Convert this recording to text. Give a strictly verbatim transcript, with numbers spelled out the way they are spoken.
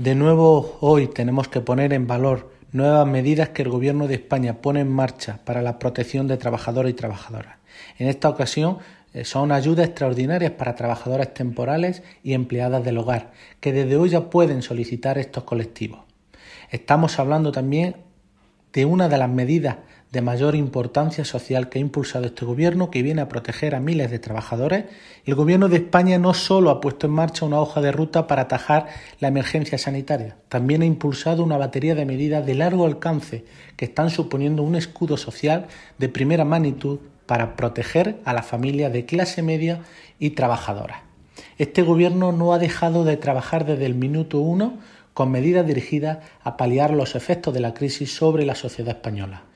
De nuevo, hoy tenemos que poner en valor nuevas medidas que el Gobierno de España pone en marcha para la protección de trabajadores y trabajadoras. En esta ocasión eh, son ayudas extraordinarias para trabajadoras temporales y empleadas del hogar, que desde hoy ya pueden solicitar estos colectivos. Estamos hablando también de una de las medidas de mayor importancia social que ha impulsado este Gobierno, que viene a proteger a miles de trabajadores. El Gobierno de España no solo ha puesto en marcha una hoja de ruta para atajar la emergencia sanitaria, también ha impulsado una batería de medidas de largo alcance que están suponiendo un escudo social de primera magnitud para proteger a las familias de clase media y trabajadoras. Este Gobierno no ha dejado de trabajar desde el minuto uno con medidas dirigidas a paliar los efectos de la crisis sobre la sociedad española.